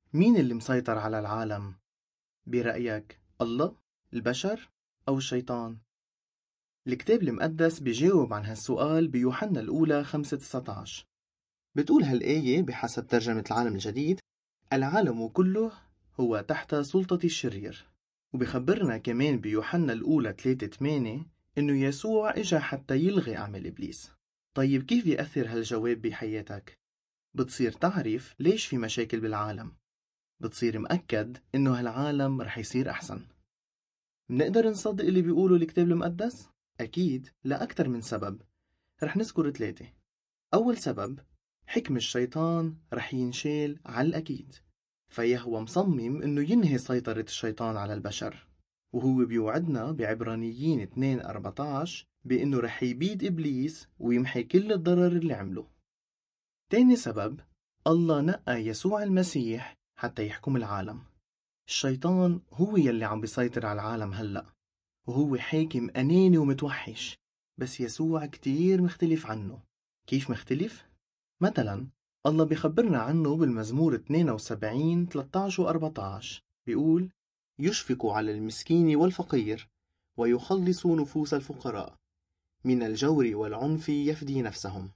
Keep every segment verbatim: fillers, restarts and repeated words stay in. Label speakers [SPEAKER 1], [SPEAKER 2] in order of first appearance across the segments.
[SPEAKER 1] مين اللي مسيطر على العالم؟ برأيك الله، البشر، أو الشيطان؟ الكتاب المقدس بيجاوب عن هالسؤال بيوحنا الأولى خمسة تسعة عشر. بتقول هالآية بحسب ترجمة العالم الجديد: العالم كله هو تحت سلطة الشرير. وبخبرنا كمان بيوحنا الأولى ثلاثة ثمانية إنه يسوع إجا حتى يلغي أعمال إبليس. طيب كيف بيأثر هالجواب بحياتك؟ بتصير تعرف ليش في مشاكل بالعالم. بتصير مأكد إنه هالعالم رح يصير أحسن. منقدر نصدق اللي بيقوله الكتاب المقدس؟ أكيد، لأكثر من سبب. رح نذكر ثلاثة. أول سبب، حكم الشيطان رح ينشال على الأكيد، فيهوى مصمم إنه ينهي سيطرة الشيطان على البشر، وهو بيوعدنا بعبرانيين اثنين أربعة عشر بإنه رح يبيد إبليس ويمحي كل الضرر اللي عمله. تاني سبب، الله نقى يسوع المسيح حتى يحكم العالم. الشيطان هو يلي عم بيسيطر على العالم هلأ، وهو حاكم أناني ومتوحش، بس يسوع كتير مختلف عنه. كيف مختلف؟ مثلا الله بيخبرنا عنه بالمزمور اثنين وسبعين ثلاثة عشر و أربعة عشر، بيقول: يشفق على المسكين والفقير ويخلص نفوس الفقراء، من الجور والعنف يفدي نفسهم.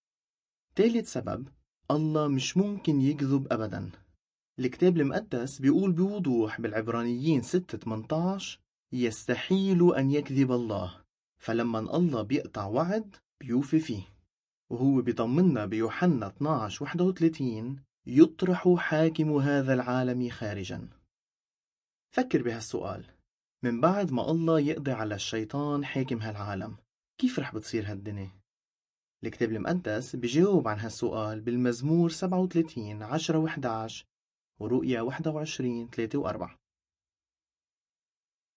[SPEAKER 1] ثالث سبب، الله مش ممكن يكذب أبدا. الكتاب المقدس بيقول بوضوح بالعبرانيين ستة ثمانية عشر: يستحيل أن يكذب الله، فلما الله بيقطع وعد بيوفي فيه. وهو بيطمنا بيوحنا اثني عشر واحد وثلاثين: يطرح حاكم هذا العالم خارجا. فكر بهالسؤال، من بعد ما الله يقضي على الشيطان حاكم هالعالم، كيف رح بتصير هالدنيا؟ الكتاب المقدس بيجاوب عن هالسؤال بالمزمور سبعة وثلاثين عشرة وإحدى عشر ورؤيا واحد وعشرين ثلاثة وأربعة.